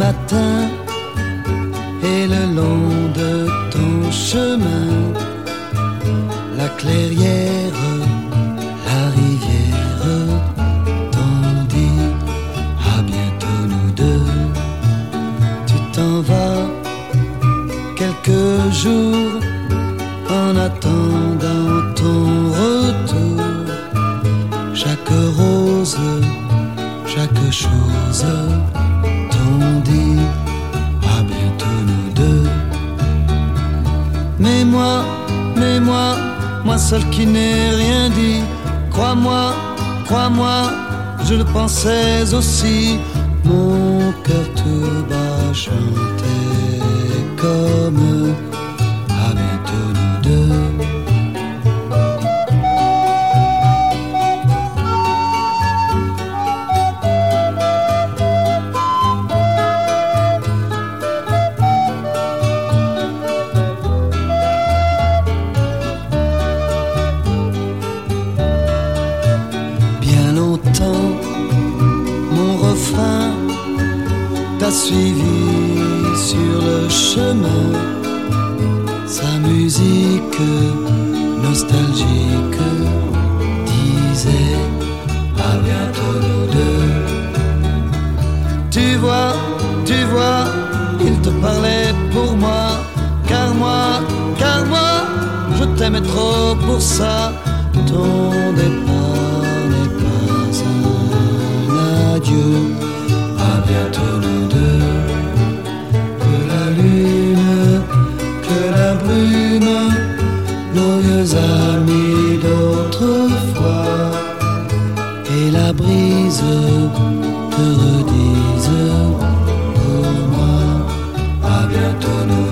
matin et le long de ton chemin, la clairière, la rivière t'ont dit à bientôt nous deux. Tu t'en vas quelques jours en attendant ton retour. Chaque rose, chaque chose t'ont dit à bientôt nous deux. Mais moi seul qui n'ai rien dit, crois-moi, je le pensais aussi. Mon cœur tout bas chantait comme à bientôt nous deux. T'as suivi sur le chemin, sa musique nostalgique disait à bientôt nous deux. Tu vois, il te parlait pour moi, car moi, je t'aimais trop pour ça. Ton départ n'est pas un adieu. À bientôt nous deux. Que la lune, que la brume, nos vieux amis d'autrefois, et la brise te redisent pour moi. À bientôt nous deux.